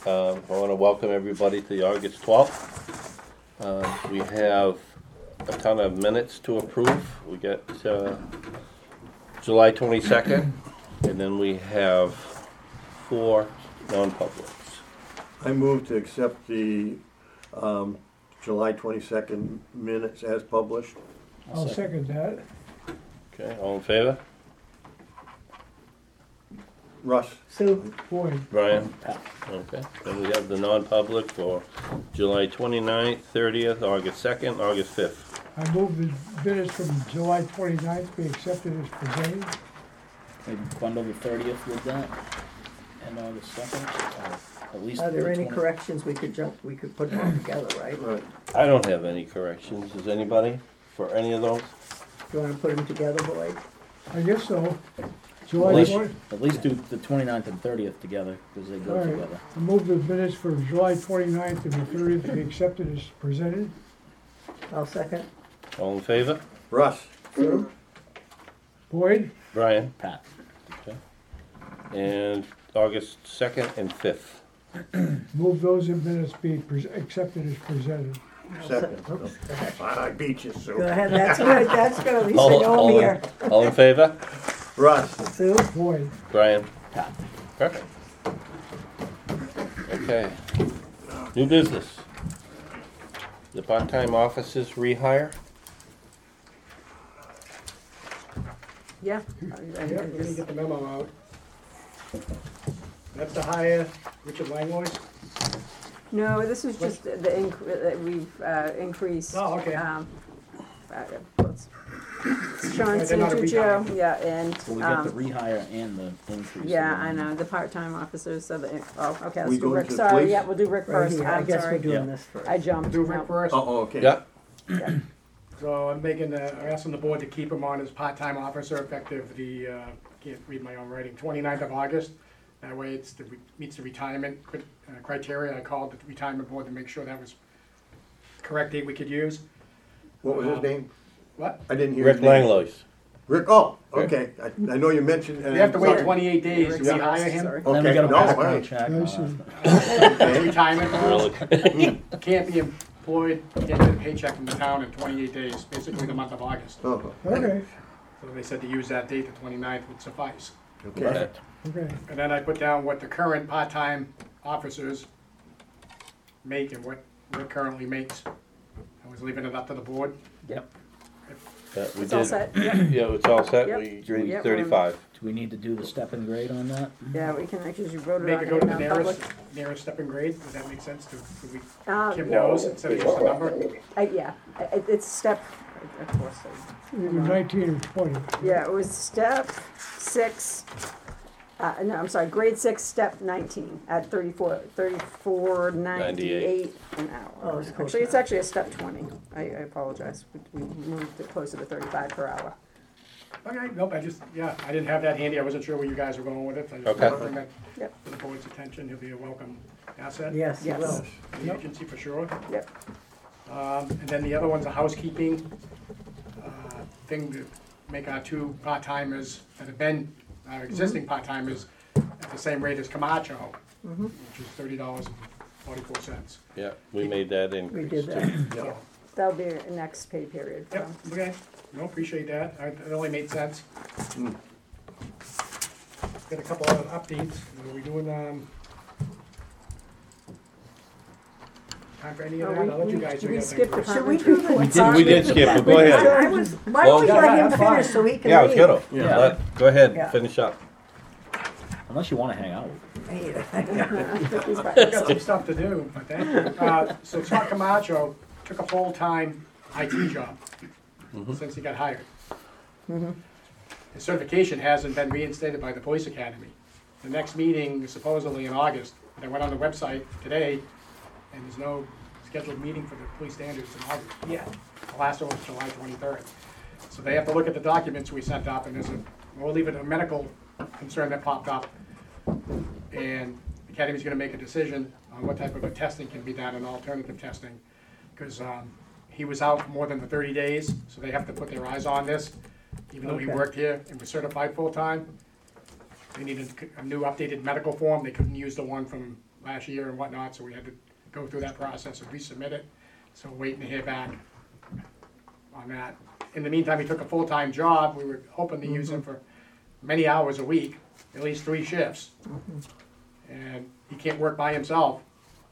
I want to welcome everybody to the August 12th. We have a ton of minutes to approve. We got July 22nd, and then we have 4 non-publics. I move to accept the July 22nd minutes as published. I'll second that. Okay, all in favor? Russ? Sue? Boyd, Brian? Okay, then we have the non-public for July 29th, 30th, August 2nd, August 5th. I move the minutes from July 29th be accepted as presented. We bundle the 30th with that, and August 2nd, at least. Are there the any 20 corrections we could put them all together, right? Right. I don't have any corrections. Does anybody for any of those? Do you wanna put them together, Boyd? I guess so. At July least, 20, at least do the 29th and 30th together, because they go all right. together. I move the minutes for July 29th and the 30th be accepted as presented. I'll second. All in favor? Russ? Sue? Boyd, Brian? Pat, Okay. And August 2nd and 5th. move those minutes be accepted as presented. Second. Oops, go ahead. I beat you, Sue. Go ahead, that's good, at least I know I'm here. All in favor? Russ? Sue? Boyd, Brian? Pat. Perfect. Okay. New business. The part-time officers rehire. Yeah. Yeah, let me get the memo out. That's to hire Richard Langlois? No, this is just that we've increased. Oh, okay. What's- Sean They're not a Santuccio, rehire. yeah, and, So we get the rehire and the increase. yeah, I know, the part-time officers, so the, okay, We let's do go Rick, into sorry, police? yeah, we'll do Rick Right first, here, I I'm guess we're sorry. doing Yeah. this first. I jumped. Do no. Rick first? Oh, okay. Yeah. So I'm asking the board to keep him on as part-time officer effective can't read my own writing, 29th of August. That way meets the retirement criteria. I called the retirement board to make sure that was the correct date we could use. What was his name? What? I didn't hear Rick his name. Langlois. Rick, oh, okay. I know you mentioned. We have to wait sorry. 28 days to Rick's rehire first, him. sorry. And then we Okay, got a no, all background right. check. I see. The retirement rules. Really? Can't be employed, can't get a paycheck from the town in 28 days, basically the month of August. Oh, Okay, So they said to use that date, the 29th would suffice. okay. Perfect. okay. And then I put down what the current part-time officers make and what Rick currently makes. I was leaving it up to the board. Yep. Yeah, we It's all did. set, yeah, Yeah, it's all set. Yep. We Yep, agreed we're- 35. Do we need to do the step and grade on that? yeah, we can, actually, you voted Make on it it go to the in non-public. nearest step and grade, does that make sense to, we, Uh, Kim knows instead of just a number? Yeah, it's step, of course, Either 19 or 20. yeah, it was step 6, no, I'm sorry, grade 6, step 19, at 34.98 an hour. Oh, it's close Actually, it's enough. actually a step 20, I apologize, we moved it closer to 35 per hour. Okay, nope, I didn't have that handy, I wasn't sure where you guys were going with it. I just Okay. wanted to bring that Yep. to the board's attention, he'll be a welcome asset. Yes, you Yes. will. to the agency for sure. Yep. And then the other one's a housekeeping thing to make our 2 part-timers that have been, our existing part-timers at the same rate as Camacho, which is $30.44. Yeah, we made that We increase. did that. So, That'll be the next pay period. yep, okay, no, appreciate that, it only made sense. Got a couple other updates, are we doing, time for any of that? I'll let you guys do We your skipped thing the first. Should we do the? We did skip, but go I ahead. was, why don't we Well- let him Yeah, fine. finish so he can Yeah, I was leave? gonna. Yeah. Go ahead, Yeah. finish up. Unless you wanna hang out. I got some stuff to do, but thank you. So Scott Camacho took a full-time IT job since he got hired. His certification hasn't been reinstated by the police academy. The next meeting is supposedly in August. I went on the website today, and there's no scheduled meeting for the police standards in August yet. The last one was July 23rd. So they have to look at the documents we sent up, and we'll leave it a medical concern that popped up. And the academy's gonna make a decision on what type of a testing can be done and alternative testing. Because he was out for more than the 30 days, so they have to put their eyes on this. Even though he Okay. worked here and was certified full-time, they needed a new updated medical form. They couldn't use the one from last year and whatnot, so we had to go through that process and resubmit it. So we're waiting to hear back on that. In the meantime, he took a full-time job. We were hoping to use him for many hours a week, at least 3 shifts. And he can't work by himself.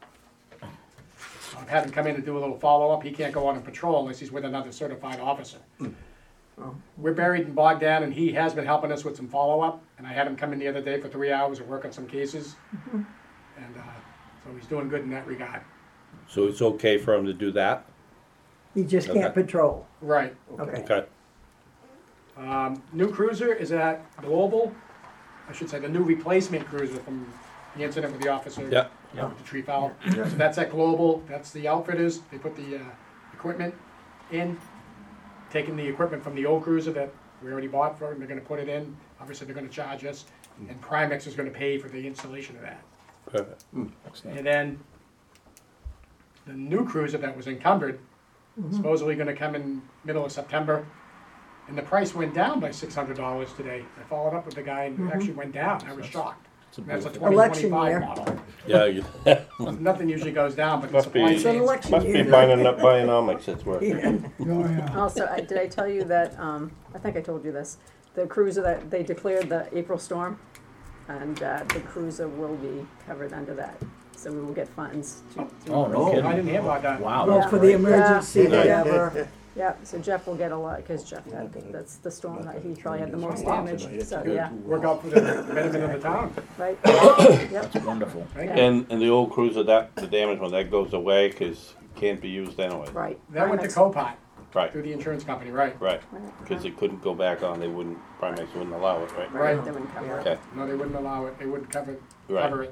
I've had him come in and do a little follow-up. He can't go on a patrol unless he's with another certified officer. We're buried and bogged down, and he has been helping us with some follow-up. And I had him come in the other day for 3 hours and work on some cases. And so he's doing good in that regard. So it's okay for him to do that? You just can't Okay. patrol. Right. Okay. Okay. New cruiser is at Global. I should say the new replacement cruiser from the incident with the officer. Yeah. With the tree foul. So that's at Global. That's the outfitters. They put the equipment in, taking the equipment from the old cruiser that we already bought for them. They're going to put it in. Obviously, they're going to charge us, and Primex is going to pay for the installation of that. Perfect. And then the new cruiser that was encumbered, supposedly going to come in middle of September. And the price went down by $600 today. I followed up with the guy and it actually went down. I was shocked. And that's a Election 2025 year. model. Yeah, you, Nothing usually goes down, but the Must be- supply It's an chain. election must be year. Bionomics that's working. Oh, yeah. Also, did I tell you that, I think I told you this, the cruiser that they declared the April storm, and the cruiser will be covered under that. So we will get funds to. Oh, no I kidding. didn't hear about that. Wow. Well, that's for the great. emergency, Yeah. whatever. Yeah, so Jeff will get a lot, because Jeff had, that's the storm that he probably had the most Wow. damage, so, yeah, Work out for the betterment of the town. right? Yep, Wonderful. Thank Yeah. you. And the old cruiser, that, the damaged one, that goes away because it can't be used anyway. right. That went to Primex. Copart Right, through the insurance company, right? right. Because it couldn't go back on, they wouldn't, Primex wouldn't allow it, right? Right. They wouldn't cover it. Okay, No, they wouldn't allow it. They wouldn't cover right. it.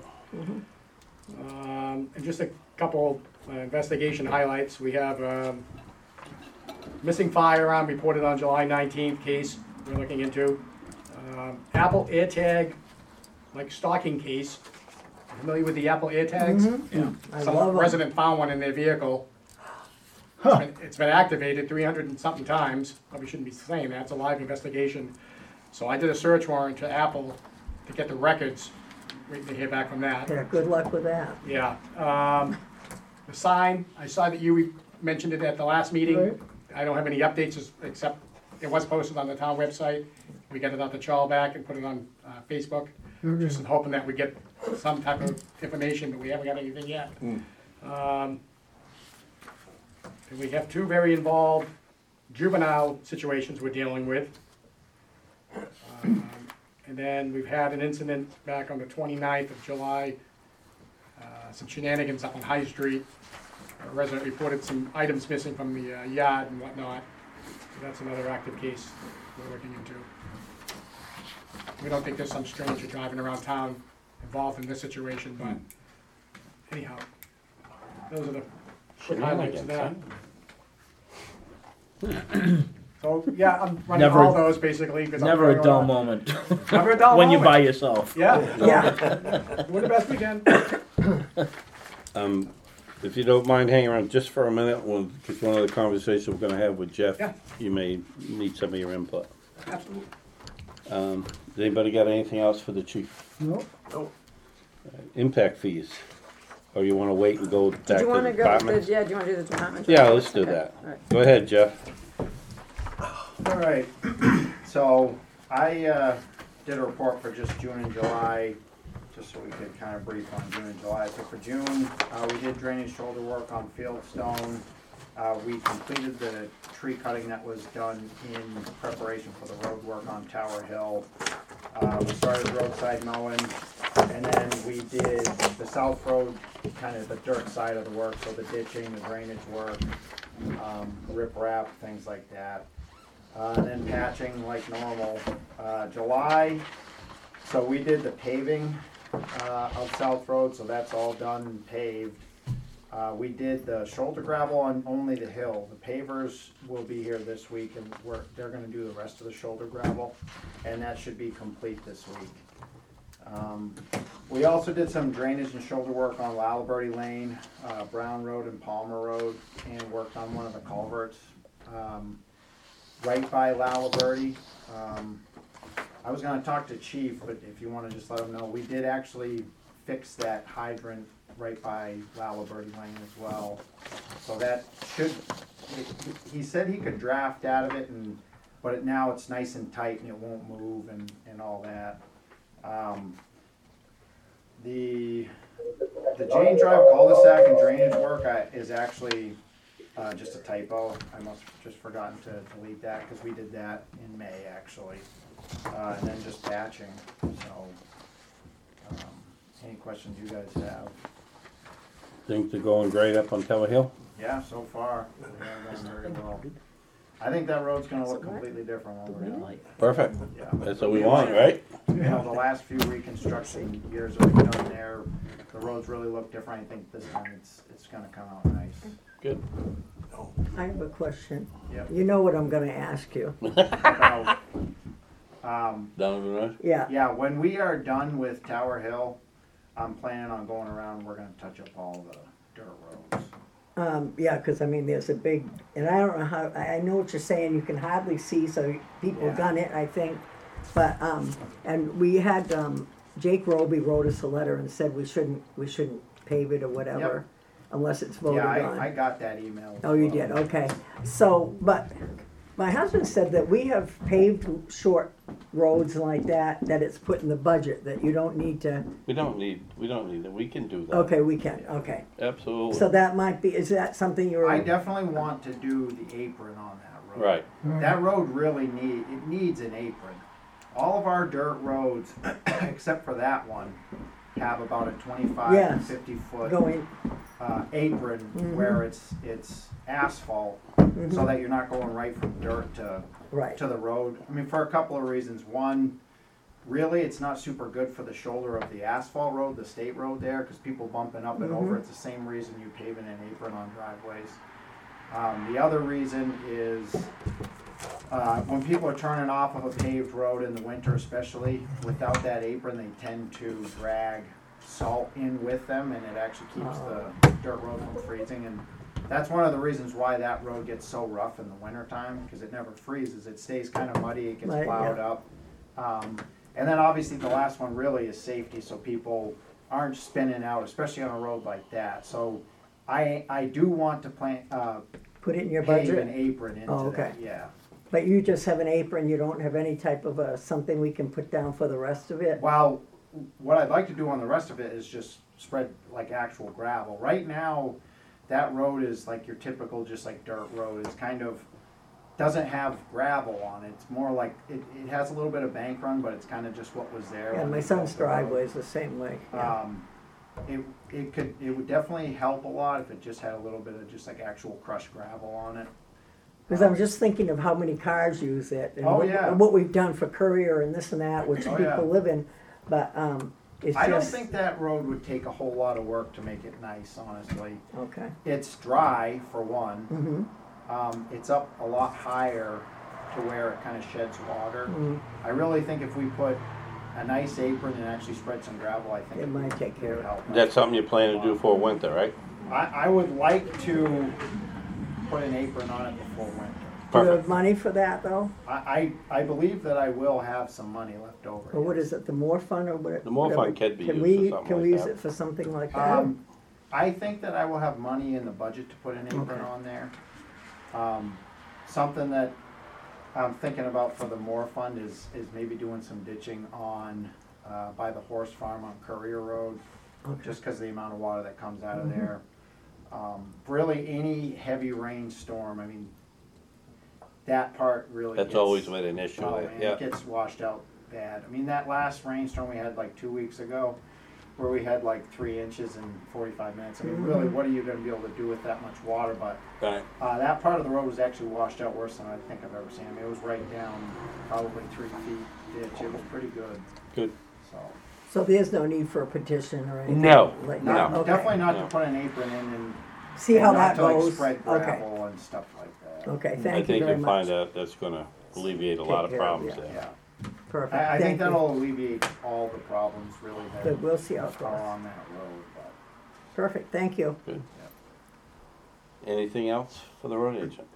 And just a couple investigation highlights. We have missing firearm reported on July 19th case we're looking into. Apple AirTag, like stalking case. Familiar with the Apple AirTags? Yeah. I Some love 'em. resident found one in their vehicle. It's been activated 300 and something times. Probably shouldn't be saying that. It's a live investigation. So I did a search warrant to Apple to get the records. Waiting to hear back from that. Yeah, good luck with that. Yeah. The sign, I saw that you mentioned it at the last meeting. Right. I don't have any updates except it was posted on the town website. We got it out to Charles back and put it on Facebook. Okay. Just hoping that we get some type of information, but we haven't got anything yet. And we have 2 very involved juvenile situations we're dealing with. And then we've had an incident back on the 29th of July, some shenanigans up on High Street. A resident reported some items missing from the yard and whatnot. So that's another active case we're looking into. We don't think there's some stranger driving around town involved in this situation, but anyhow, those are the quick highlights of that. So, yeah, I'm running Never- all those basically. 'cause I'm Never a going dull on. moment Never a dull when you're moment. by yourself. Yeah, Yeah, we're the best we can. If you don't mind hanging around just for a minute, because one of the conversations we're gonna have with Jeff, Yeah. you may need some of your input. Absolutely. Does anybody got anything else for the chief? No, Impact fees? Or you wanna wait and go back Did to you the wanna go, departments? yeah, do you wanna do the department? Yeah, let's do Okay, that. all right. Go ahead, Jeff. All right, so I did a report for just June and July, just so we could kind of brief on June and July. So for June, we did drainage shoulder work on Fieldstone. We completed the tree cutting that was done in preparation for the road work on Tower Hill. We started roadside mowing, and then we did the South Road, kind of the dirt side of the work, so the ditching, the drainage work, rip wrap, things like that. And then patching like normal. July, so we did the paving of South Road, so that's all done and paved. We did the shoulder gravel on only the hill. The pavers will be here this week, and they're gonna do the rest of the shoulder gravel, and that should be complete this week. We also did some drainage and shoulder work on Laliberty Lane, Brown Road and Palmer Road, and worked on one of the culverts right by Laliberty. I was gonna talk to Chief, but if you wanna just let him know, we did actually fix that hydrant right by Lalibert Lane as well. So that should, he said he could draft out of it but now it's nice and tight and it won't move and all that. The Jane Drive cul-de-sac and drainage work is actually just a typo. I must have just forgotten to delete that because we did that in May actually. And then just batching, so, any questions you guys have? Things are going great up on Tower Hill? Yeah, so far, they are going very well. I think that road's gonna look completely different when we're done. Perfect. Yeah. That's what we want, right? You know, the last few reconstruction years that we've done there, the roads really look different. I think this time it's gonna come out nice. Good. I have a question. Yep. You know what I'm gonna ask you. About, Donovan Road? Yeah, yeah, when we are done with Tower Hill, I'm planning on going around, we're gonna touch up all the dirt roads. yeah, 'cause I mean, there's a big, and I don't know how, I know what you're saying, you can hardly see, so people Yeah. done it, I think. But, and we had, Jake Roby wrote us a letter and said we shouldn't pave it or whatever, unless it's voted Yeah, on. I got that email. as Oh, you well. did, okay. So, but my husband said that we have paved short roads like that it's put in the budget, that you don't need to, We don't need it. We can do that. okay, we can, okay. Absolutely. So that might be, is that something you're? I definitely want to do the apron on that road. Right. That road really needs an apron. All of our dirt roads, except for that one, have about a 25 to Yes. 50 foot Going, apron Mhm. where it's asphalt, mhm, so that you're not going right from dirt to right, the road. I mean, for a couple of reasons. One, really, it's not super good for the shoulder of the asphalt road, the state road there, because people bumping up and over. Mhm. It's the same reason you paving an apron on driveways. The other reason is when people are turning off of a paved road in the winter, especially without that apron, they tend to drag salt in with them, and it actually keeps the dirt road from freezing. And that's one of the reasons why that road gets so rough in the wintertime, because it never freezes. It stays kind of muddy, it gets Right, plowed yeah. up. And then obviously the last one really is safety, so people aren't spinning out, especially on a road like that. So I do want to put it in your pave an budget? apron into Oh, okay. that, yeah. But you just have an apron, you don't have any type of something we can put down for the rest of it? Well, what I'd like to do on the rest of it is just spread like actual gravel. Right now, that road is like your typical, just like dirt road. It's kind of, doesn't have gravel on it. It's more like, it has a little bit of bank run, but it's kind of just what was there. Yeah, when my they son's built the road. driveway is the same way, yeah. It would definitely help a lot if it just had a little bit of just like actual crushed gravel on it. Because I'm just thinking of how many cars use it. And Oh, what- yeah. and what we've done for Courier and this and that, which Oh, yeah. people live in, but, it's just. I don't think that road would take a whole lot of work to make it nice, honestly. Okay. It's dry, for one. Mm-hmm, It's up a lot higher to where it kind of sheds water. mm-hmm. I really think if we put a nice apron and actually spread some gravel, I think It might take care would of it. help. That's something you plan to do for winter, right? I would like to put an apron on it before winter. Do you Perfect. have money for that, though? I believe that I will have some money left over. Or what yes. is it, the Moore Fund or whatever? The Moore Fund can be used for something Can we like use that. it for something like that? I think that I will have money in the budget to put an apron Okay. on there. Something that I'm thinking about for the Moore Fund is maybe doing some ditching on, by the horse farm on Courier Road, Okay. just because of the amount of water that comes out of Mhm. there. Really, any heavy rainstorm, I mean, that part really That's gets- always been an issue Oh, there, man, yeah. it gets washed out bad. I mean, that last rainstorm we had like 2 weeks ago, where we had like 3 inches in 45 minutes. I mean, really, Mhm. what are you gonna be able to do with that much water? But Right. that part of the road was actually washed out worse than I think I've ever seen. I mean, it was right down probably 3 feet ditch. It was pretty good. Good. So, So there's no need for a petition or anything? No, like no. that? Okay. definitely not No. to put an apron in and See how not that to, like, goes? spread Okay, gravel and stuff like that. okay, I thank you think very you'll find much. that's gonna alleviate a Take lot of care of problems it, there. Yeah, Perfect, I thank think you. that'll alleviate all the problems really that Good, we'll see how it are goes. on that road. But Perfect, thank you. Anything else for the road agent?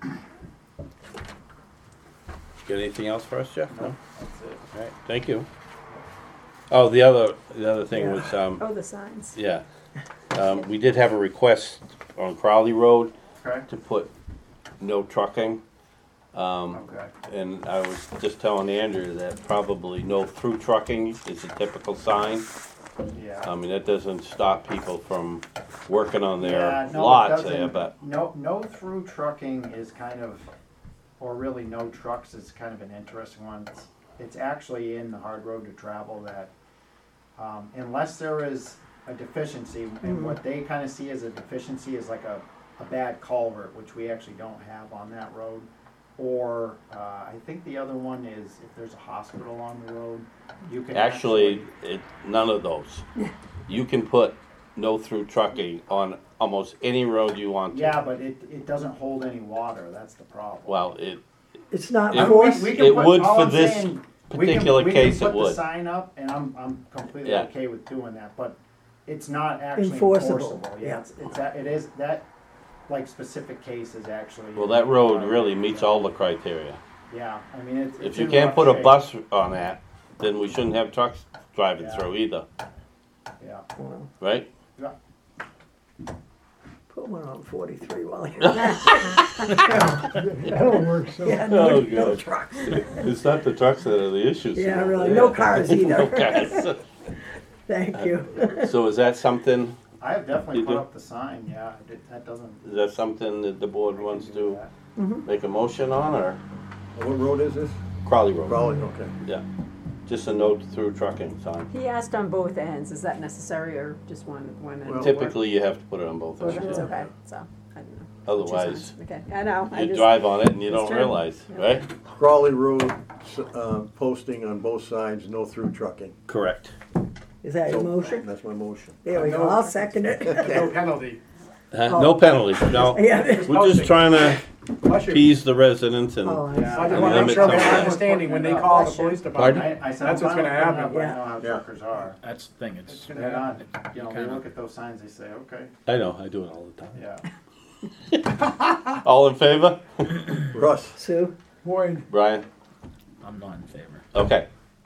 Got anything else for us, Jeff? No? that's it. All right, thank you. Oh, the other thing Yeah. was, Oh, the signs. yeah, we did have a request on Crowley Road Okay, to put no trucking. okay. And I was just telling Andrew that probably no through trucking is a typical sign. Yeah. I mean, that doesn't stop people from working on Yeah, their no, it lots there, doesn't. but, No through trucking is kind of, or really no trucks is kind of an interesting one. It's actually in the hard road to travel that, unless there is a deficiency, and what they kind of see as a deficiency is like a bad culvert, which we actually don't have on that road. Or, I think the other one is if there's a hospital on the road, you can actually, none of those. You can put no through trucking on almost any road you want to. Yeah, but it doesn't hold any water, that's the problem. Well, It's not It- forced. We can It put- would all for I'm this saying, particular case, We it can put the would. sign up, and I'm completely Yeah. okay with doing that, but it's not actually Enforceable, enforceable. yeah. Yeah, it is, that, like, specific case is actually. Well, that road really meets all the criteria. Yeah, I mean, it's. If you in can't rough put a shape. bus on that, then we shouldn't have trucks driving Yeah. through either, Yeah, Well, right? yeah, put one on 43 while you're That'll work, so. Yeah, Oh, no God. trucks. It's not the trucks that are the issues. Yeah, really, no cars either. Okay. Thank you. So is that something, I have definitely You put do? up the sign, yeah, that doesn't. is that something that the board wants do to that. make a motion on, or What road is this? Crowley Road? Crowley, okay. Yeah, just a no through trucking sign. He asked on both ends, is that necessary or just one end? Well, Typically, you have to put it on both Both ends, ends. okay, so, I don't know. Two Otherwise, signs. Okay, I know, I you just, drive on it and you It's don't true. realize, Yeah. right? Crawley Road, posting on both sides, no through trucking. Correct. Is that your So, motion? That's my motion. There we go, I'll second it. No penalty. No penalty, no. Yeah. We're just trying to Plus you, appease the residents and, Oh, Yeah. I And just want to make limit sure we have some- understanding when they call the Bless you. police department. I said, That's I'm what's fine gonna with putting happen. up, I Yeah. know how Yeah. truckers are. That's the thing, it's, gonna They're not, happen. you know, they kinda- look at those signs, they say, okay, I know, I do it all the time. yeah. All in favor? Russ, Sue? Boyd, Brian? I'm not in favor. Okay.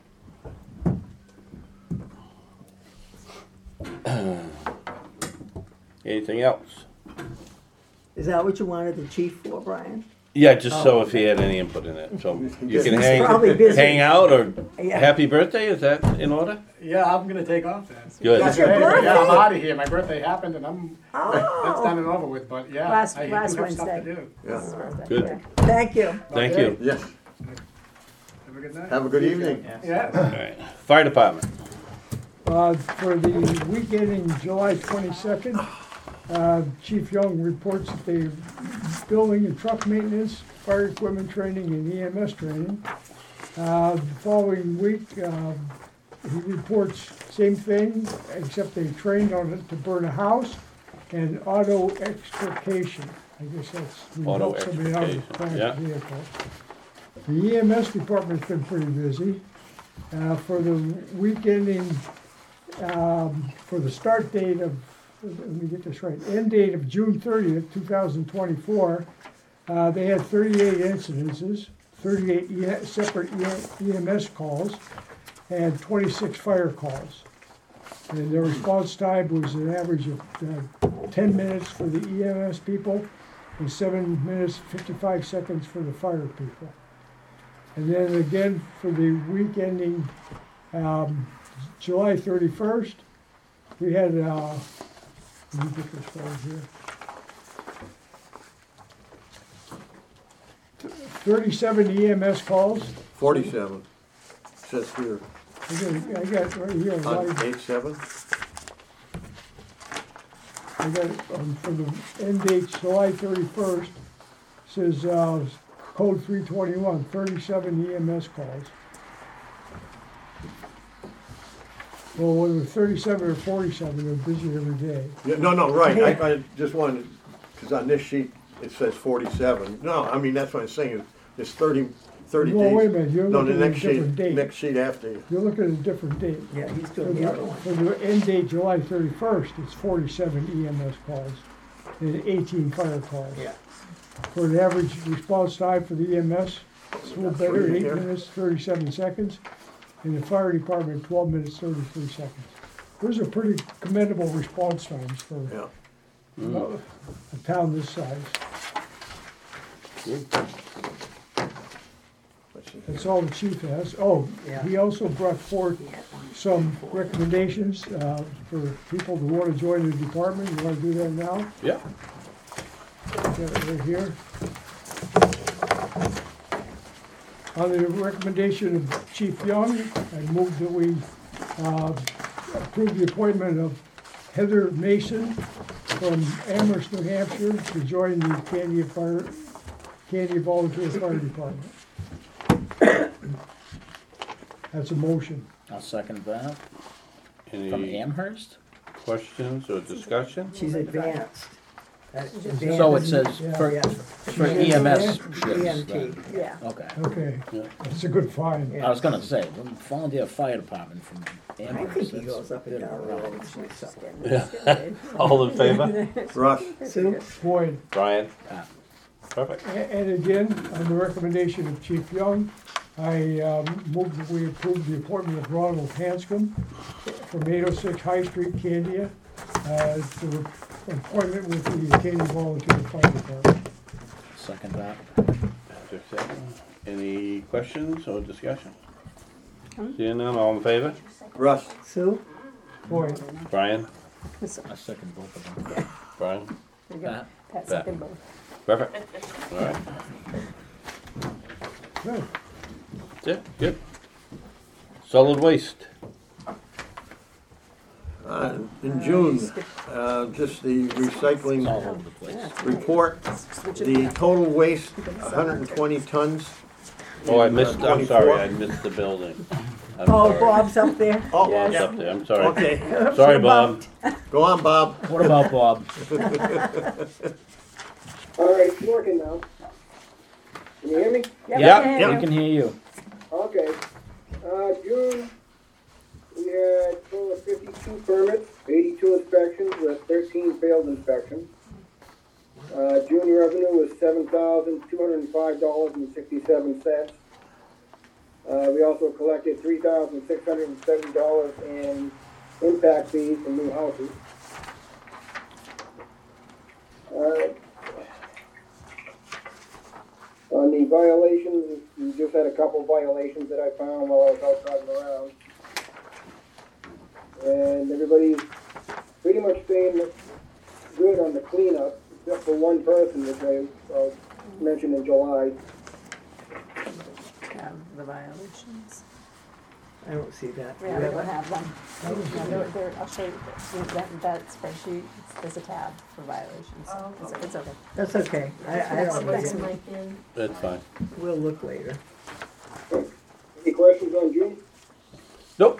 Anything else? Is that what you wanted the chief for, Brian? Yeah, just so if he had any input in it, so you can He's probably hang, busy. hang out or Yeah. happy birthday, is that in order? Yeah, I'm gonna take off then. Good. That's your right. Yeah, I'm birthday? out of here. My birthday happened and that's done Oh, and over with, but yeah. Last- I do last have stuff to Wednesday. do. yeah, His birthday, Good. okay. thank you. Thank Okay. you. yes, Have a good night. have a good evening. Yeah. All right. Fire department. for the week ending July 22nd, Chief Young reports that they building and truck maintenance, fire equipment training, and EMS training. The following week, he reports same thing, except they trained on it to burn a house and auto extrication. I guess that's we Auto help somebody out of a extrication, crashed yeah. vehicle. The EMS department's been pretty busy. For the week ending, for the start date of, let me get this right, end date of June 30th, 2024, they had 38 incidences, 38 separate EMS calls, and 26 fire calls. And their response time was an average of 10 minutes for the EMS people and 7 minutes, 55 seconds for the fire people. And then again, for the week ending July 31st, we had, let me get this right here. 37 EMS calls. 47, says here, I got it right here. on Live. 8/7. I got it for the end date July 31st. Says code 321, 37 EMS calls. Well, whether 37 or 47, they're busy every day. Yeah, no, right, I just wanted, because on this sheet, it says 47. No, I mean, that's what I'm saying, it's 30 days. Well, wait a minute, you're No, the looking at a next sheet, different date. next sheet after you. You're looking at a different date. Yeah, he's For doing the other one. the end date July 31st, it's 47 EMS calls and 18 fire calls. Yeah. For an average response time for the EMS, it's a little Got better, three 8 here. minutes, 37 seconds. and the fire department 12 minutes 33 seconds. Those are pretty commendable response times for Yeah. a town this size. Let's see. That's all the chief has. Oh, Yeah. he also brought forth some recommendations for people who want to join the department. You want to do that now? Yeah. Got it right here. On the recommendation of Chief Young, I move that we approve the appointment of Heather Mason from Amherst, New Hampshire, to join the Candia Volunteer Fire Department. That's a motion. I'll second that. From Any Amherst? questions or discussion? She's advanced. So it says Yeah. for, Yeah. for EMS ships EMT, then. Yeah. Okay. Okay, Yeah. that's a good find. Yeah. I was gonna say, volunteer fire department from I Amherst. think he that's goes up and good down around. roads myself. All in favor? Russ, Sue? Boyd. Brian? Ah. Perfect. And again, on the recommendation of Chief Young, I move that we approve the appointment of Ronald Hanscom from 806 High Street, Candia, to appointment with the Candia Volunteer Fire Department. Second that. Any questions or discussion? Seeing none, all in favor? Russ, Sue? Boyd. Brian? I second both of them. Brian? There you go. Pat? Pat second both. Perfect. All right. Good. Yeah, good. Solid waste. in June, just the It's all recycling over the place. report, Switch it the back. total waste, 120 tons. Oh, I in, missed, I'm 24. sorry, I missed the building. I'm Oh, sorry. Bob's up there? Oh, Bob's yeah. up there, I'm sorry. Okay, Sorry, Bob. go on, Bob. What about Bob? All right, it's working now. Can you hear me? Yep, Yeah, yeah, We can hear you. Okay. June, we had a total of 52 permits, 82 inspections, with 13 failed inspections. June revenue was $7,205.67. We also collected $3,670 in impact fees from new houses. On the violations, we just had a couple violations that I found while I was out driving around. And everybody's pretty much staying good on the cleanup, except for one person, which I mentioned in July. Have the violations. I don't see that. Yeah, we don't have them. No, I'll show you, that spreadsheet, there's a tab for violations. It's okay. That's okay. I don't Next need one. it. That's fine. We'll look later. Any questions on June? Nope.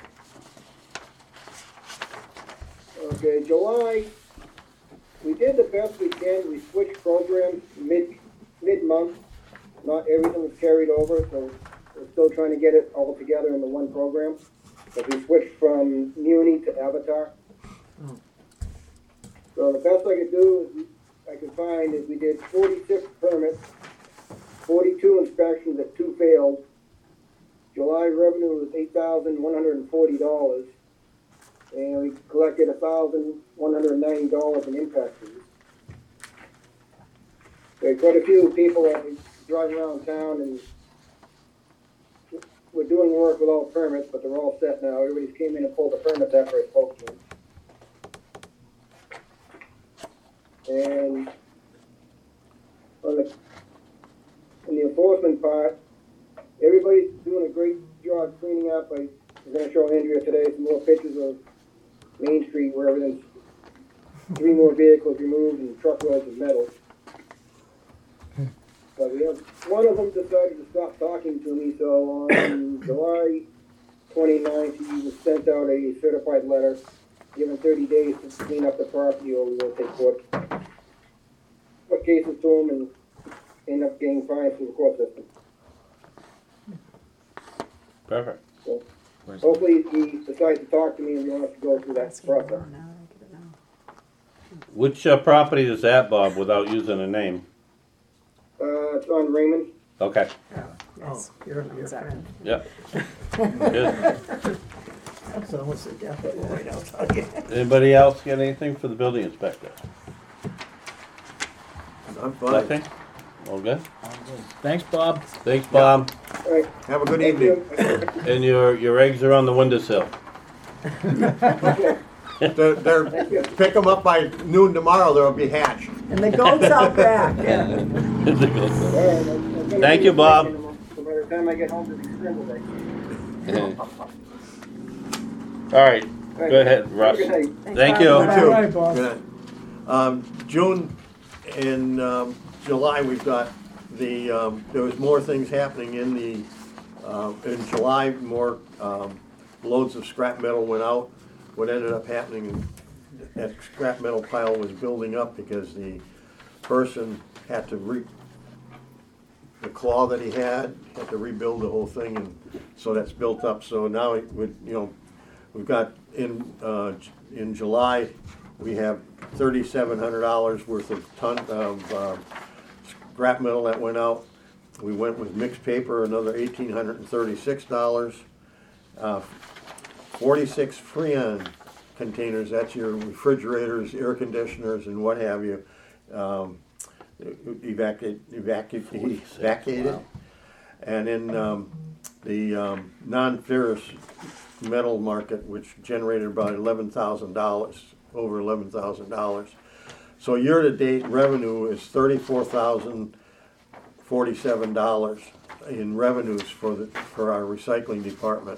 Okay, July, we did the best we can. We switched programs mid-month. Not everything was carried over, so we're still trying to get it all together into one program. But we switched from Muni to Avatar. Oh. So the best I could do, I could find, is we did 46 permits, 42 inspections, and 2 failed. July revenue was $8,140, and we collected $1,190 in impact fees. There are quite a few people that drive around town, and we're doing work without permits, but they're all set now. Everybody's came in and pulled the permits after I spoke to them. And on the enforcement part, everybody's doing a great job cleaning up. I'm going to show Andrea today some more pictures of Main Street where everything's 3 more vehicles removed and truckloads of metal. But we have, one of them decided to stop talking to me, so on July 29th, he was sent out a certified letter, given 30 days to clean up the property, or we will take court cases to him and end up getting fined through the court system. Perfect. So Where's hopefully he decides to talk to me and we don't have to go through that Let's get it process. now, I get it now. Which property is that, Bob, without using a name? It's on Raymond. Okay, Yes, you're a Exactly. friend. yep. Good. That's almost a death warrant, I'll tell you. Anybody else got anything for the building inspector? I'm fine. Nothing? All good? All good. Thanks, Bob. Thanks, Bob. All right, Have a good thank evening. you. And your eggs are on the windowsill. Okay, They're, pick them up by noon tomorrow, they'll be hatched. And the goat's out back, yeah. all right, I'll take Thank it you, easy, Bob. So by the time I get home to the scrambled eggs. All right, All right, go ahead, have a Russ. good night. Thank Bob. you. All too. right, Bob. Good. June and July, we've got there was more things happening in July, more loads of scrap metal went out. What ended up happening, that scrap metal pile was building up because the person had to the claw that he had to rebuild the whole thing, and so that's built up. So now we've got in July, we have $3,700 worth of ton of scrap metal that went out. We went with mixed paper, another $1,836. 46 Freon containers, that's your refrigerators, air conditioners, and what have you, evacuated. Wow. And in the non-ferrous metal market, which generated about $11,000, over $11,000. So year-to-date revenue is $34,047 in revenues for our recycling department.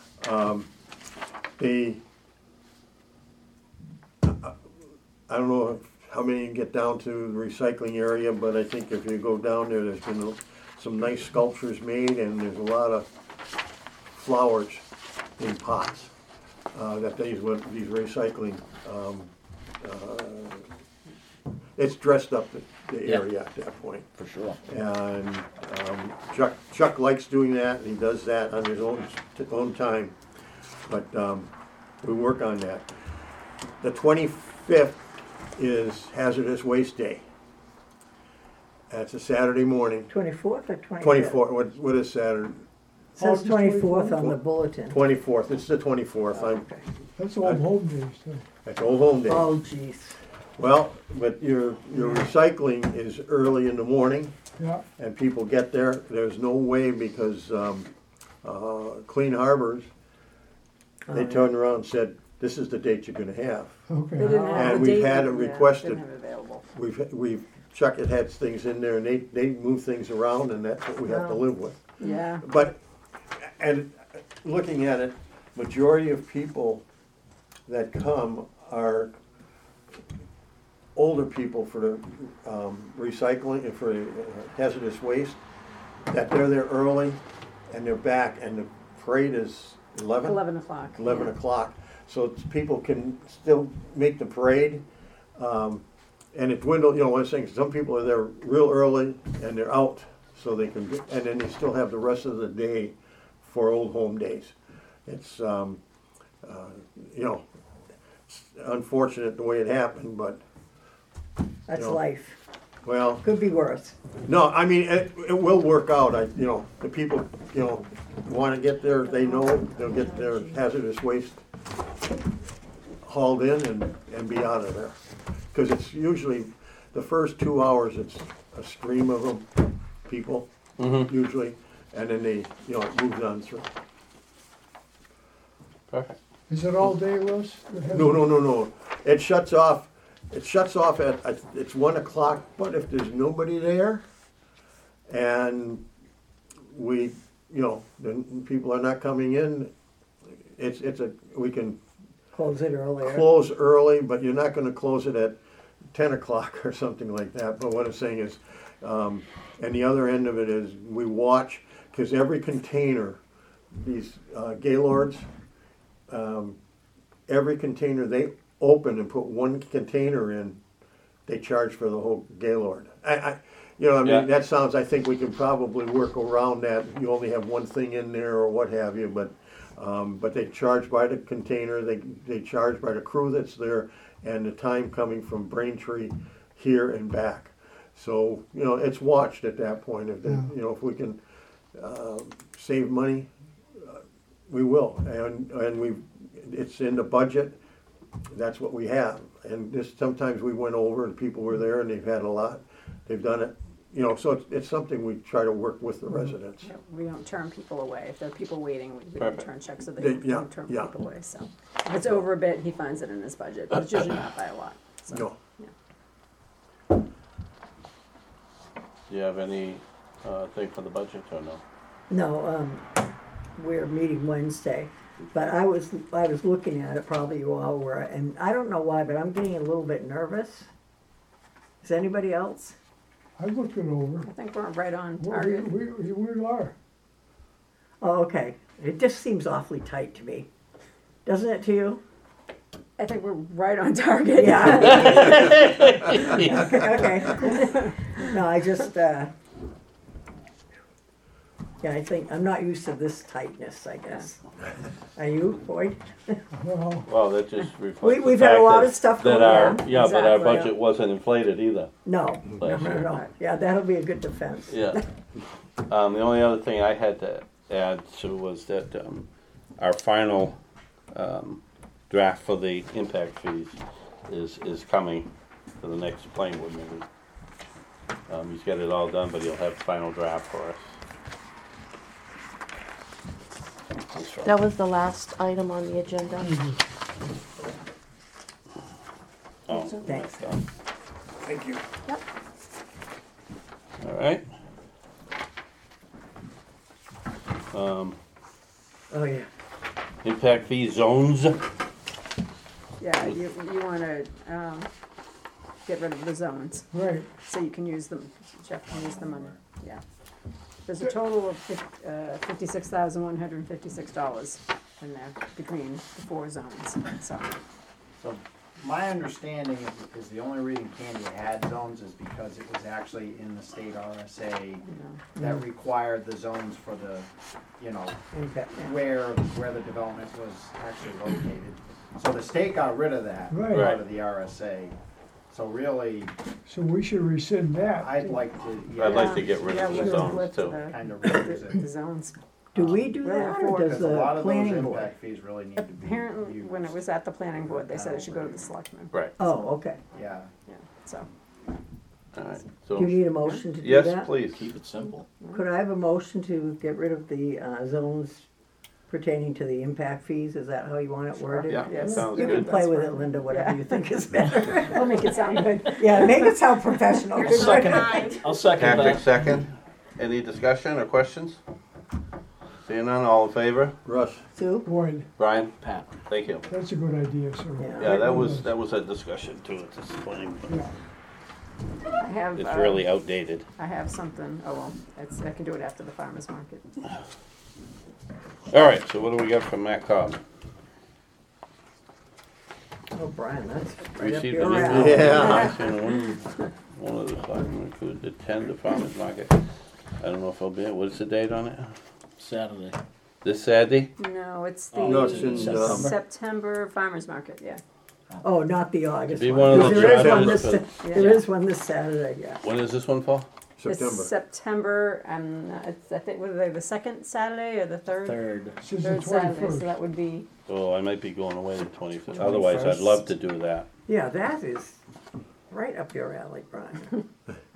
I don't know how many you can get down to the recycling area, but I think if you go down there, there's been some nice sculptures made, and there's a lot of flowers in pots that these recycling. It's dressed up the area at that point. For sure. And Chuck likes doing that, and he does that on his own time. But we work on that. The 25th is Hazardous Waste Day. That's a Saturday morning. 24th or 25th? 24th. What is Saturday? It says August 24th on the bulletin. 24th. It's the 24th. Okay. That's Old Home Days, too. That's Old Home Day. Oh, jeez. Well, but your recycling is early in the morning. Yeah, And people get there. There's no way because Clean Harbors, they turned around and said, "This is the date you're going to have." okay. They didn't have And the we've date, had it yeah, requested. Didn't have it available. Chuck had things in there, and they move things around, and that's what we have to Wow. live with. Yeah. But and looking at it, majority of people that come are older people for the recycling and for the hazardous waste, that they're there early and they're back, and the parade is 11? 11 o'clock. 11 yeah. o'clock. So people can still make the parade. And it dwindled, one of the things, some people are there real early and they're out, so they can, and then they still have the rest of the day for Old Home Days. It's, it's unfortunate the way it happened, but, That's No. life. well, Could be worse. no, I mean, it will work out. The people, want to get there, they know they'll get their hazardous waste hauled in and be out of there. Because it's usually, the first 2 hours, it's a stream of them, people, usually, and then they, it moves on through. Perfect. Is it all day, Russ? No. It shuts off at, it's 1 o'clock, but if there's nobody there, and then people are not coming in, we can Close it earlier. close early, but you're not gonna close it at 10 o'clock or something like that. But what I'm saying is, and the other end of it is, we watch, because every container, these Gaylords, every container they open and put one container in, they charge for the whole Gaylord. Yeah. That sounds, I think we can probably work around that. You only have one thing in there or what have you, but they charge by the container, they charge by the crew that's there, and the time coming from Braintree here and back. So, you know, it's watched at that point. If, you know, if we can save money, we will. And it's in the budget. That's what we have. And this, sometimes we went over and people were there and they've had a lot. They've done it, you know, so it's something we try to work with the residents. Yeah, we don't turn people away. If there are people waiting, we don't Perfect. turn checks, so they Yeah, don't turn yeah. people away, so. If it's over a bit, he finds it in his budget, but it's usually not by a lot, so. No. Yeah. Do you have any thing for the budget or no? No, we're meeting Wednesday, but I was looking at it, probably you all were, and I don't know why, but I'm getting a little bit nervous. Is anybody else? I looked it over. I think we're right on We target. are. Oh, okay. It just seems awfully tight to me. Doesn't it to you? I think we're right on target. Yeah. Okay. No, I just, yeah, I think, I'm not used to this tightness, I guess. Are you, Boyd? Well, Well, that just reflects the We've had a fact lot that- of stuff that going our- on. Yeah, but our Exactly. budget wasn't inflated either. No, no, Last no, year. no. Yeah, that'll be a good defense. Yeah. The only other thing I had to add to was that our final draft for the impact fees is coming to the next planning board meeting. He's got it all done, but he'll have the final draft for us. That was the last item on the agenda. Oh, Thanks. Thank you. all right. Oh, yeah. Impact fee zones. Yeah, you wanna, get rid of the zones, right. so you can use them, Jeff can use them on, yeah. There's a total of $56,156 in there between the 4 zones, so. So my understanding is the only reason Candy had zones is because it was actually in the state RSA You know, that required the zones for the, you know, Impact, yeah. where the development was actually located. So the state got rid of that Right. out of the RSA. So really, So we should rescind that. I'd like to, I'd like yeah, to get rid yeah, of the let's zones flip too. the- kind of The revisit. zones. Do we do Well, that, or does Because a lot the of those planning board? impact fees really need to be Apparently, used. when it was at the planning board, they said it should go to the selectmen, Right, Oh, okay. Yeah. yeah, so. all right. Do So, you need a motion to do yes, that? please. Keep it simple. Could I have a motion to get rid of the zones pertaining to the impact fees? Is that how you want it worded? Yeah, Yes. sounds You can good. play with That's it, fine. Linda, whatever Yeah. you think is better. I'll make it sound good. Yeah, make it sound professional. I'll second it. I'll second Patrick, that. second. Any discussion or questions? Seeing none, all in favor? Russ, Sue? Boy, Brian? Pat. Thank you. that's a good idea, sir. Yeah. Yeah, that was a discussion too at this point. but Yeah. I have, It's really outdated. I have something, oh well, I can do it after the farmer's market. All right, so what do we got from Matt Cobb? Oh, Brian, that's right up Received your an alley. email. Yeah. One of the selectmen could attend the farmer's market. I don't know if I'll be, what's the date on it? Saturday. This Saturday? No, it's No, it's the in, September farmer's market, yeah. Oh, not the August Be one. one of the There is one judges, this, but- there is one this Saturday, yeah. When is this one for? September. It's September, and it's, I think, were they the second Saturday or the third? Third. This is the Third Saturday, so 21st. that would be, Oh, I might be going away the 25th. Otherwise, I'd love to do that. Yeah, that is right up your alley, Brian.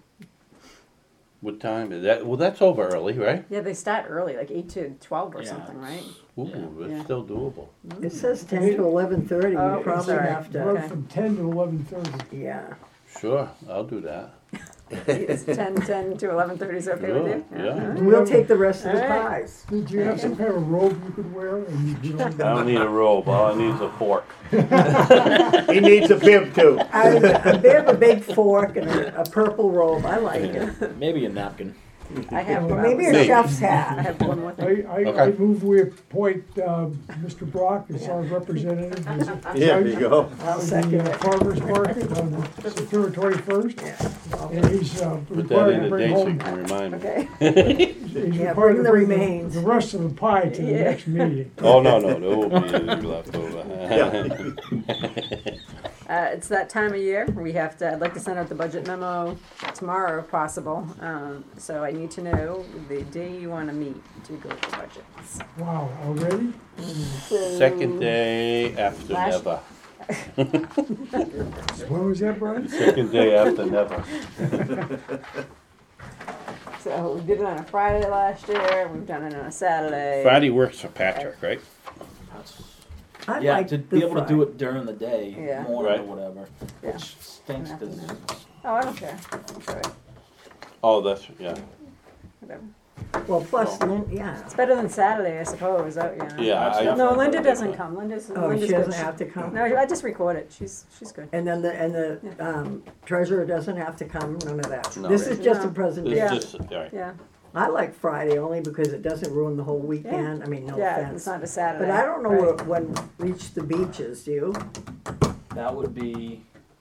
What time is that? Well, that's over early, right? yeah, they start early, like 8 to 12 or Yeah, something, right? Ooh, Yeah. it's Yeah. still doable. It says 10 to 11:30, Oh, you probably sorry. have to, Run Okay. from 10 to 11:30. yeah. Sure, I'll do that. It's 10 to 11:30 is okay with you? Yeah. And we'll take the rest of the All right. pies. Did you have some kind of robe you could wear? And you I don't need a robe, all I need is a fork. He needs a bib too. A bit of a big fork and a purple robe, I like it. Maybe a napkin. I have, Well, Maybe a Me. chef's I hat. have one more thing. I Okay. move we appoint Mr. Brock as our representative. as- Yeah, there you go. I'll as second the it. farmer's market on September 21st. Yeah. And he's Put that required in to the bring date so you home, can remind me. Okay. he's Yeah, required bring to the bring remains. the rest of the pie to the Yeah. next meeting. Oh, no, there will be anything left over. It's that time of year. I'd like to send out the budget memo tomorrow if possible. So I need to know the day you want to meet to go over budgets. Wow, already? Second day after Last- never. When was that, Brian? Second day after never. So we did it on a Friday last year. We've done it on a Saturday. Friday works for Patrick, right? I Yeah, like to the be able to do Friday. it during the day, Yeah. morning Right. or whatever, Yeah. which stinks because Oh, I don't care. That's all right. Oh, that's, yeah. Whatever. Well, plus, yeah. It's better than Saturday, I suppose. Yeah, I- No, Linda doesn't come. Linda's Oh, Linda's she doesn't good. have to come? No, I just record it. She's good. And then the treasurer doesn't have to come, none of that. No. This is just a No. It's presentation. just, all right. Yeah. I like Friday only because it doesn't ruin the whole weekend. I mean, no Yeah, offense. it's not a Saturday. But I don't know right. when Reach the Beach is, do you? that would be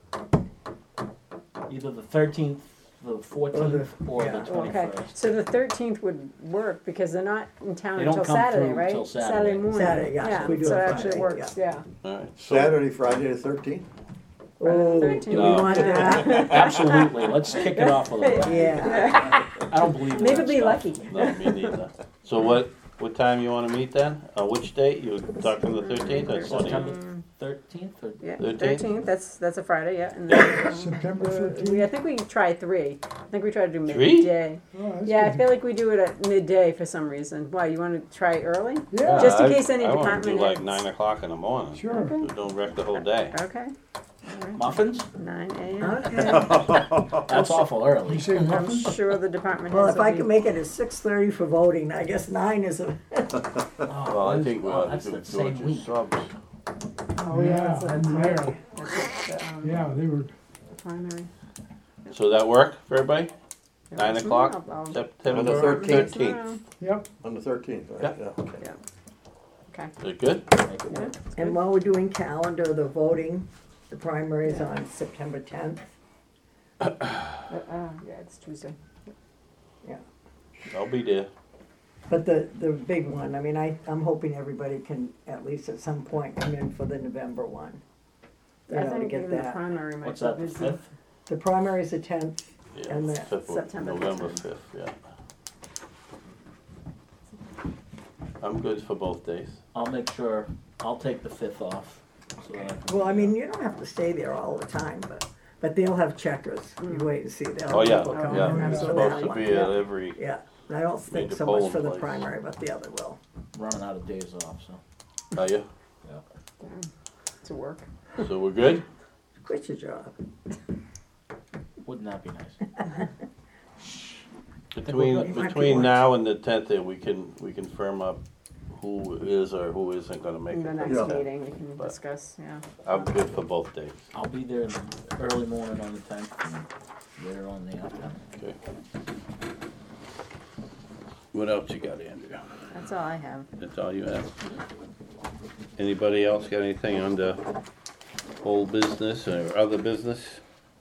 either the 13th, the 14th, or yeah. the 21st. Okay, so the 13th would work because they're not in town They don't until come Saturday, through right? till Saturday. morning. Saturday, yeah, we do so it it actually Friday, works, yeah. All right. So- Saturday, Friday the 13th? Oh, do 13th. we want that? Absolutely. Let's kick it off with that. Yeah. I don't believe in Maybe that be stuff. lucky. No, me neither. So what time you wanna meet then? Which date? You talking the 13th or 20th? September 13th or Yeah, 13th? 13th, that's a Friday, yeah. And then, September I 13th? think we try 3. I think we try to do Three? midday. Oh, that's Yeah, I good. feel like we do it at midday for some reason. Why, you want to try early? Yeah, Just in case any I wanna department do like heads- 9 o'clock in the morning. sure. So don't wreck the whole day. Okay. All right. muffins? 9 a.m. Okay. That's awful early. You say I'm muffins? sure the department Well, heads if I will can be. make it at 6:30 for voting, I guess 9 is a, Well, I think we ought that's to do the same George's week. subs. Oh, Yeah, that's a I'm there. That's the, Yeah, they were, primary. So that work for everybody? 9 o'clock? I'll- September On the 13th. 13th. yep, On the 13th, right? Yeah. Okay. Okay. Is it good? Make it work. and while we're doing calendar, the voting, the primary is on September 10th. Yeah, it's Tuesday. I'll be there. But the big one, I mean, I'm hoping everybody can at least at some point come in for the November one. You I know, to think get even the that. primary might What's be that, the busy. 5th? The primary is the 10th, Yeah, And the 5th of September November 10th. 5th, yeah. I'm good for both days. I'll make sure, I'll take the 5th off. So that I can- well, I mean, you don't have to stay there all the time, but they'll have checkers. You wait and see. They'll Oh, have yeah, people come yeah, in it's for supposed that to one. be at every, Yeah, I don't think Major so much for polling the place. primary, but the other will. running out of days off, so. are you? To work. So we're good? Quit your job. Wouldn't that be nice? Between, Might be between worse. now and the 10th, we can firm up who is or who isn't gonna make In the it. next Yeah. meeting, we can But- discuss, yeah. I'm good for both days. I'll be there in the early morning on the 10th and later on in the afternoon. Okay. What else you got, Andrea? That's all I have. That's all you have? Anybody else got anything under old business or other business?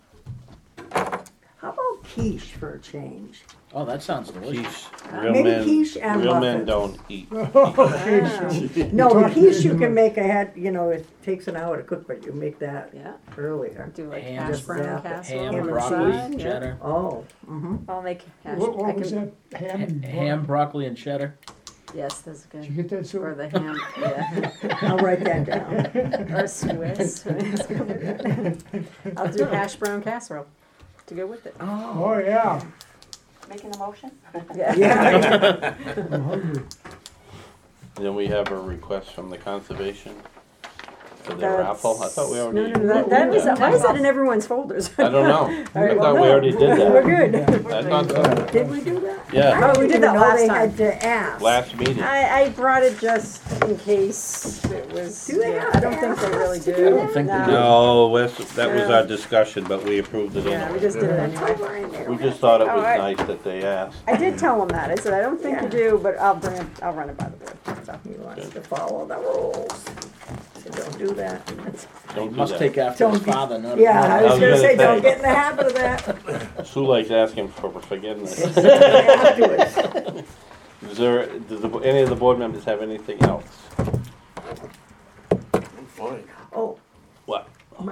How about quiche for a change? Oh, that sounds delicious. Quiche. Real Maybe men, quiche and real men muffins. don't eat. No, the quiche you can make, it takes an hour to cook, but you make that Yeah, earlier. do like Ham. hash Just brown zap it. casserole Ham, on the broccoli, side, yeah. cheddar. Oh, I'll make hash. what I was can- that? Ham and Ham, broccoli, and cheddar. Yes, that's Did you good. get that, Or Sue? the ham, yeah, I'll write that down. or Swiss. I'll do hash brown casserole to go with it. Oh, yeah, Making a motion? Yeah. Yeah, I'm hungry. Then we have a request from the conservation for their That's- raffle. I thought we No, already. no, that was, why is that in everyone's folders? I don't know. All right, I well, thought we no. already did We're that. good. I thought so. did we do that? Yeah, Oh, we did that I last didn't know they time. had to ask. last meeting. I brought it just in case it was, Do they yeah, have I don't think they really do. to do I don't think they do. No, that was No. our discussion, but we approved it Yeah, we anyway. just did it That's anyway. all right, they We don't just thought it Oh, was I- nice that they asked. I did tell them that. I said, I don't think you Yeah. do, but I'll run it by the board. So. He wants to follow the rules. So don't do that. Don't do Must that. take after his Don't be- father, not Yeah, I was was gonna gonna say, don't say. get in the habit of that. Sue likes asking for forgiveness. Afterwards. Does any of the board members have anything else? Fine. Oh, What? Mike,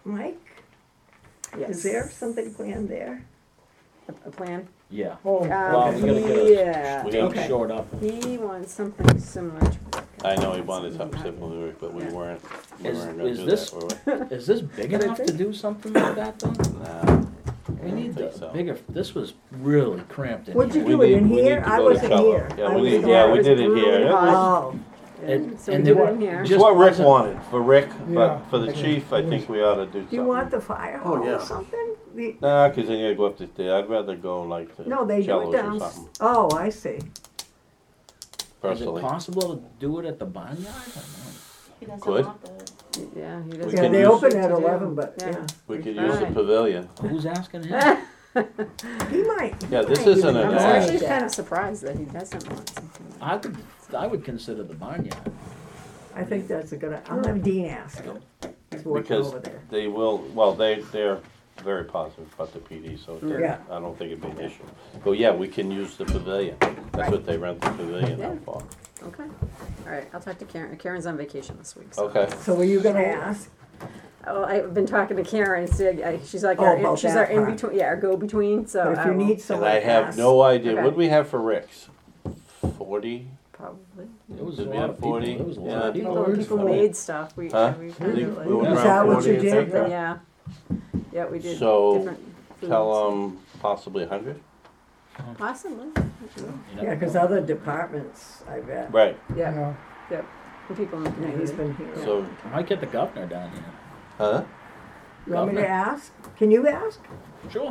Mike, Yes. is there something planned there? A plan? Yeah. Oh, Well, we gotta get Yeah. We it got- shored up. He wants something similar to Rick. I know he wanted something simple to work, but we Yeah. weren't Is- gonna is do this- that, were we? Is this big enough to do something like that though? Nah. We need think the so. bigger, this was really cramped in What'd you here. do it in we need here? to I go to wasn't Trello. here. Yeah, I we was need, there. yeah, it we was did it really here. It was- Oh, And- So we and did there it were- in here. It's just what Rick wasn't- wanted for Rick, Yeah. but for the chief, I think we ought to do something. do you want the fire Oh, hall yeah. or something? Nah, cause then you gotta go up the, I'd rather go like the No, they do it cellos or down. something, Oh, I see. Is it personally. possible to do it at the barnyard? I He doesn't Good. want the, Yeah, he We doesn't. Yeah, can they use- open at To do. 11, but Yeah. yeah, We could Right. use the pavilion. don't know. Who's asking him? he might. Yeah, this might isn't even an I was ad. actually that. kind of surprised that he doesn't want something. I would consider the barnyard. I think that's a good, I'll have Dean ask him. He's working Because over there. they will, well, they're very positive about the PD, so they're- Yeah. I don't think it'd be an issue. But yeah, we can use the pavilion. That's Right. what they rent the pavilion Yeah. out for. Okay. All right, I'll talk to Karen. Karen's on vacation this week. So. Okay. So were you gonna ask? Oh, I've been talking to Karen. She's like Oh, our, about she's that our in part. between, yeah, our go between. So But if I you will- need And someone I to have ask. no idea, Okay. what'd we have for Rick's? 40? probably It was Did a we lot have of people. 40? There was a lot Yeah. of people. Oh, people, it's people fine. made stuff. We, Huh? we We kinda went like- around Is that what 40, you I did? think. Yeah. Yeah, we did. So, different foods. Tell them possibly 100? Possibly. You Yeah, never because know. other departments, I bet. Right, Yeah. yeah. The people in the Yeah, he's community. been here. so, Might get the governor down here. huh? You want me to Governor. ask? Can you ask? Sure.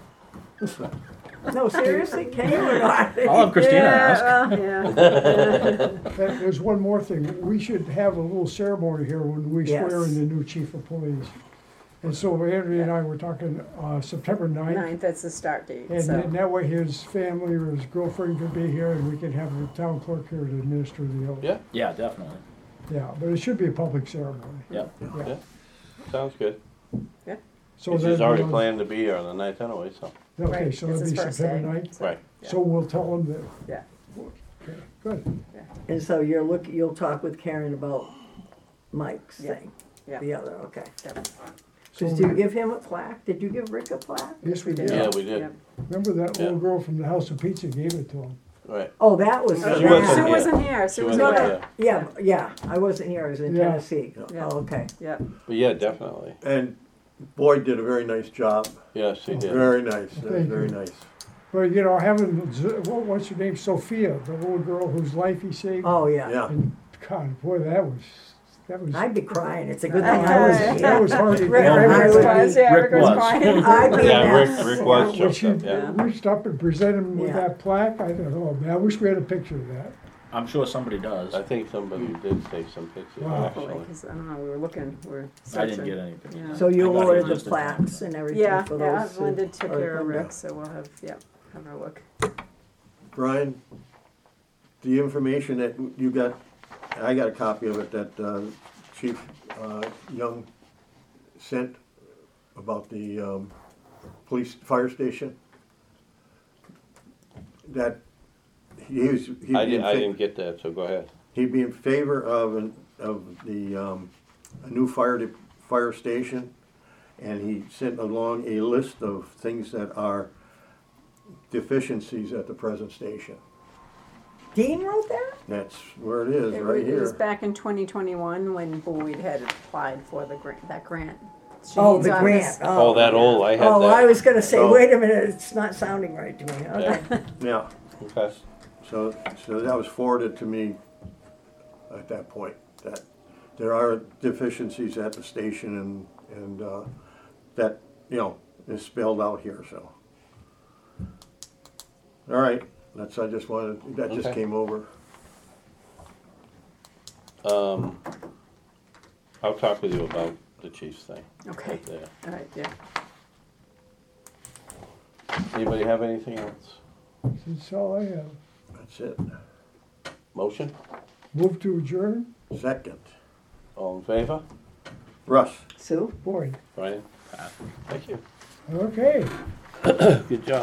No, seriously, can you or not? I'll have Christina ask. Well, yeah. There's one more thing. We should have a little ceremony here when we swear Yes. in the new chief of police. And so Andrea and I were talking, September 9th. 9th, that's the start date. And So. then that way his family or his girlfriend could be here and we could have the town clerk here to administer the oath. Yeah. Yeah, definitely. Yeah, but it should be a public ceremony. Yep. Yeah. Sounds good. So He's then, already planned to be here on the 9th anyway, so. Okay, Right, so it's it'll his be first September day, 9th. so, Right. yeah. So we'll tell him that. Yeah. Okay, good. And so you'll talk with Karen about Mike's Yeah. thing? Yeah. The other, okay. Yep. So Did you give him a plaque? Did you give Rick a plaque? Yes, we did. Yeah, we did. Yep. Remember that little Yeah. girl from the House of Pizza gave it to him? Right. Oh, that was. She that. wasn't Sue here. wasn't here. She Sue was wasn't away. here. Yeah, I wasn't here, I was in Yeah. Tennessee. Yeah. Oh, okay. Yep. But yeah, definitely. And Boyd did a very nice job. Yes, he did. Very nice, that was Thank very you. nice. But, you know, having, what's her name, Sophia, the little girl whose life he saved. Oh, yeah. Yeah. And God, boy, that was, I'd be crying. It's a good thing I wasn't that here. was hard to Rick, do. I Rick would was, be- yeah, Rick Rick was was. crying. I'd be Yeah, a Rick, mess. Rick was When choked she up, yeah. reached up and presented him with Yeah. that plaque, I thought, oh man, I wish we had a picture of that. I'm sure somebody does. I think somebody did take some pictures, Wow. actually. Because I don't know, we were looking, we were I searching. didn't get anything. Yeah. So you I got it ordered the just in time. plaques and everything Yeah, for yeah, those? Linda took care of Linda. Rick, so we'll have, have her look. Brian, the information that you got, I got a copy of it that Chief Young sent about the police fire station. That he'd be I in didn't get that, so go ahead. he'd be in favor of a new fire station, and he sent along a list of things that are deficiencies at the present station. Dean wrote that? That's where it is, It right was here. back in 2021 when Boyd had applied for the grant, that grant. Oh, the Shane's grant. office. Oh, that old, I had Oh, I that. was gonna say, So- wait a minute, it's not sounding right to me. Okay. Yeah, Okay. so that was forwarded to me at that point, that there are deficiencies at the station and that, is spelled out here, so. All right, that just Okay. came over. I'll talk with you about the chief's thing. Okay, Right there. all right, yeah. Anybody have anything else? That's all I have. That's it. Motion? Move to adjourn? Second. All in favor? Russ. Sue? Boy, Brian? Thank you. okay. Good job.